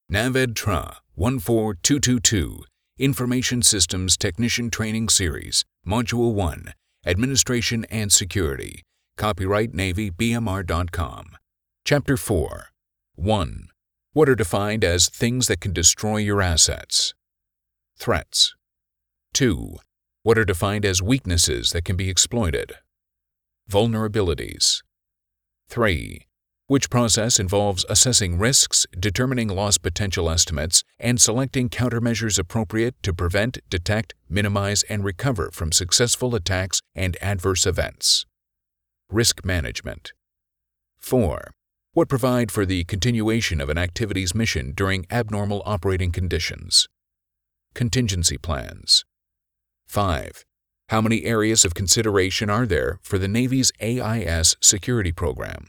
NAVED-TRA 14222 Information Systems Technician Training Series, Module 1, Administration and Security, copyright NavyBMR.com. Chapter 4. 1. What are defined as things that can destroy your assets? Threats. 2. What are defined as weaknesses that can be exploited? Vulnerabilities. 3. Which process involves assessing risks, determining loss potential estimates, and selecting countermeasures appropriate to prevent, detect, minimize, and recover from successful attacks and adverse events? Risk management. 4. What provide for the continuation of an activity's mission during abnormal operating conditions? Contingency plans. 5. How many areas of consideration are there for the Navy's AIS security program?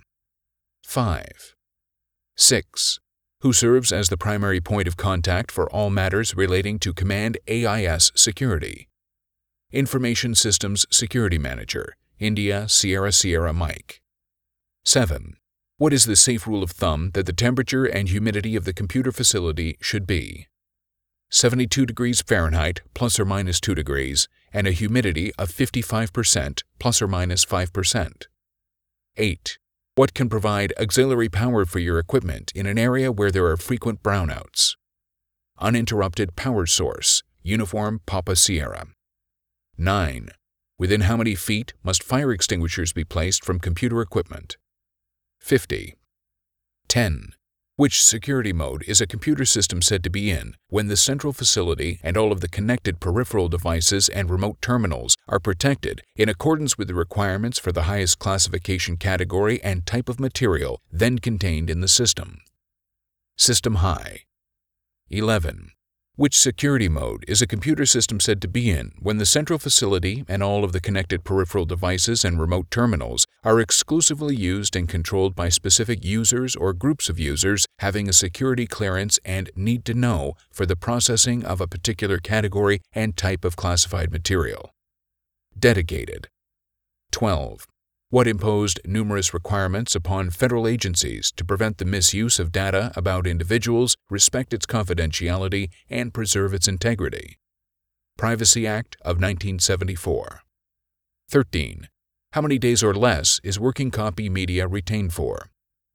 5. 6. Who serves as the primary point of contact for all matters relating to Command AIS security? Information Systems Security Manager, India Sierra Sierra Mike. 7. What is the safe rule of thumb that the temperature and humidity of the computer facility should be? 72 degrees Fahrenheit plus or minus 2 degrees, and a humidity of 55% plus or minus 5%. 8. What can provide auxiliary power for your equipment in an area where there are frequent brownouts? Uninterrupted power source, Uniform Papa Sierra. 9. Within how many feet must fire extinguishers be placed from computer equipment? 50. 10. Which security mode is a computer system said to be in when the central facility and all of the connected peripheral devices and remote terminals are protected in accordance with the requirements for the highest classification category and type of material then contained in the system? System high. 11. Which security mode is a computer system said to be in when the central facility and all of the connected peripheral devices and remote terminals are exclusively used and controlled by specific users or groups of users having a security clearance and need to know for the processing of a particular category and type of classified material? Dedicated. 12. What imposed numerous requirements upon federal agencies to prevent the misuse of data about individuals, respect its confidentiality, and preserve its integrity? Privacy Act of 1974. 13. How many days or less is working copy media retained for?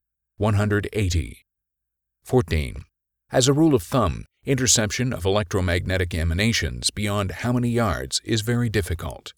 180. 14. As a rule of thumb, interception of electromagnetic emanations beyond how many yards is very difficult?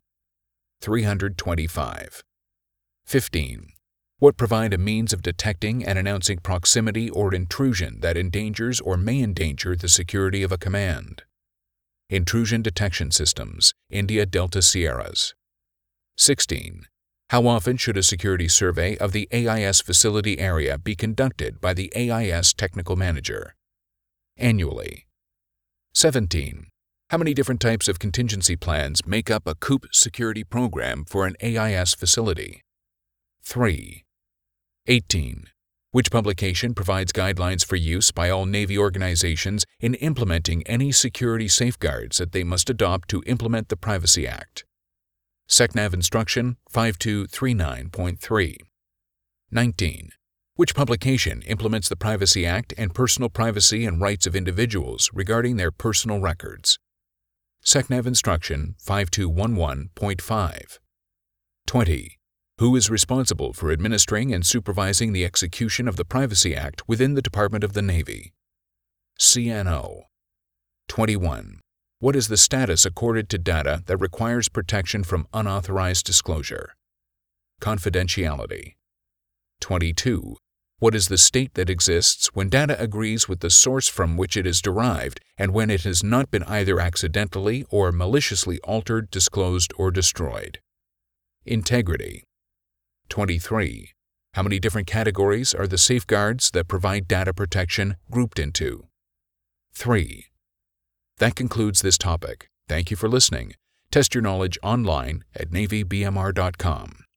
325. 15. What provide a means of detecting and announcing proximity or intrusion that endangers or may endanger the security of a command? Intrusion Detection Systems, India Delta Sierras. 16. How often should a security survey of the AIS facility area be conducted by the AIS Technical Manager? Annually. 17. How many different types of contingency plans make up a COOP security program for an AIS facility? 3. 18. Which publication provides guidelines for use by all Navy organizations in implementing any security safeguards that they must adopt to implement the Privacy Act? SecNav Instruction 5239.3. 19. Which publication implements the Privacy Act and personal privacy and rights of individuals regarding their personal records? SecNav Instruction 5211.5. 20. Who is responsible for administering and supervising the execution of the Privacy Act within the Department of the Navy? CNO. 21. What is the status accorded to data that requires protection from unauthorized disclosure? Confidentiality. 22. What is the state that exists when data agrees with the source from which it is derived and when it has not been either accidentally or maliciously altered, disclosed, or destroyed? Integrity. 23. How many different categories are the safeguards that provide data protection grouped into? 3. That concludes this topic. Thank you for listening. Test your knowledge online at NavyBMR.com.